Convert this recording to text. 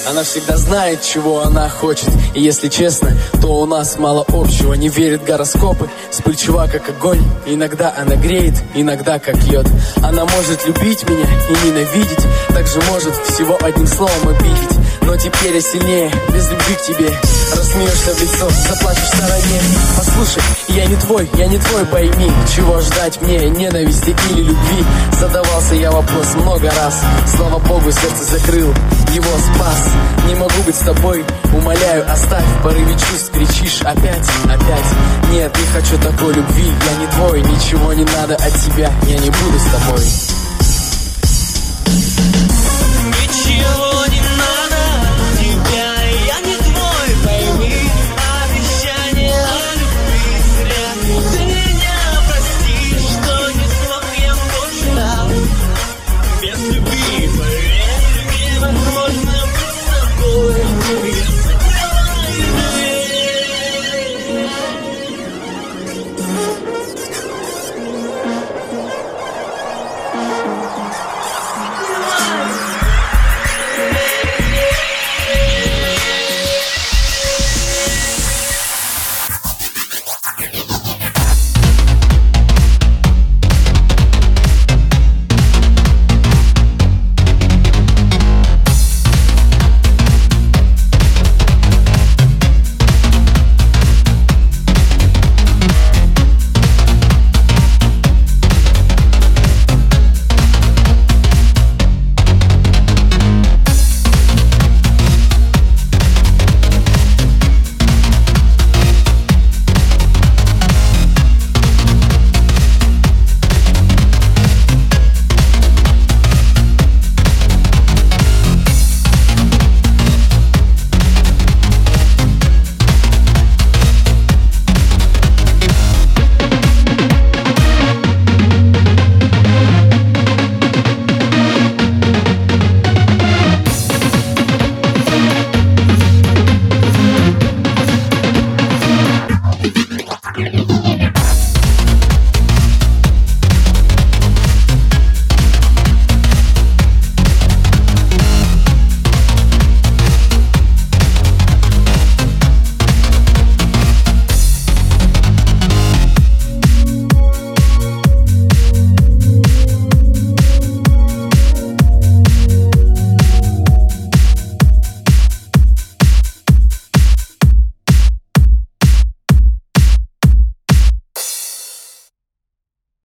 Она всегда знает, чего она хочет. И если честно, то у нас мало общего. Не верит в гороскопы, вспыльчива как огонь. Иногда она греет, иногда как лед. Она может любить меня и ненавидеть, также может всего одним словом обидеть. Но теперь я сильнее, без любви к тебе. Рассмеешься в лицо, заплачешь в стороне. Послушай, я не твой, пойми. Чего ждать мне, ненависти или любви? Задавался я вопрос много раз. Слава Богу, сердце закрыл, его спас. Не могу быть с тобой, умоляю, оставь. В порыве чувств кричишь опять. Нет, не хочу такой любви, я не твой. Ничего не надо от тебя, я не буду с тобой.